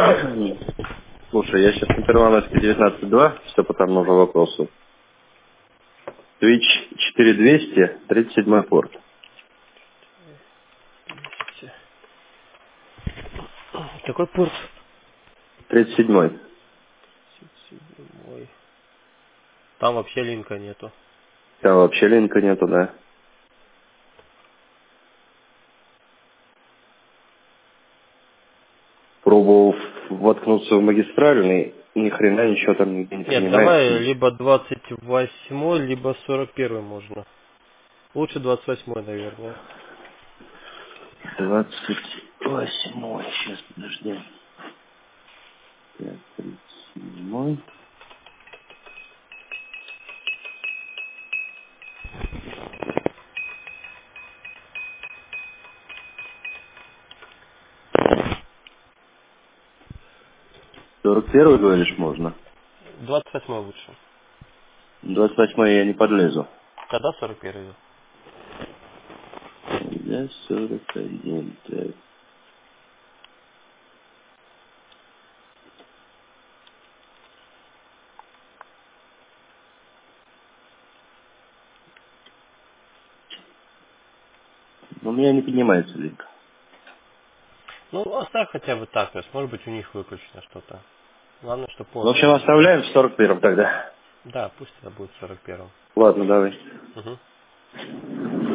Слушай, я сейчас на Первомайской 19.2, все по тому же вопросу. Twitch 4200, 37 порт. 200. Какой порт? 37. 37. Там вообще линка нету. Там вообще линка нету, да? Пробовал воткнуться в магистральный, ни хрена ничего там нигде не Нет, давай принимается. либо 28, либо 41 можно. Лучше 28, наверное. 28. Сейчас, подожди. 37. 41 говоришь, можно? 28 лучше. 28 я не подлезу. Тогда 41. Я 41, так. У меня не поднимается линк. Ну, оставь хотя бы так, то есть, может быть, у них выключено что-то. Главное, что В порт общем, работает. оставляем в 41 тогда. Да, пусть это будет 41. Ладно, давай. Угу.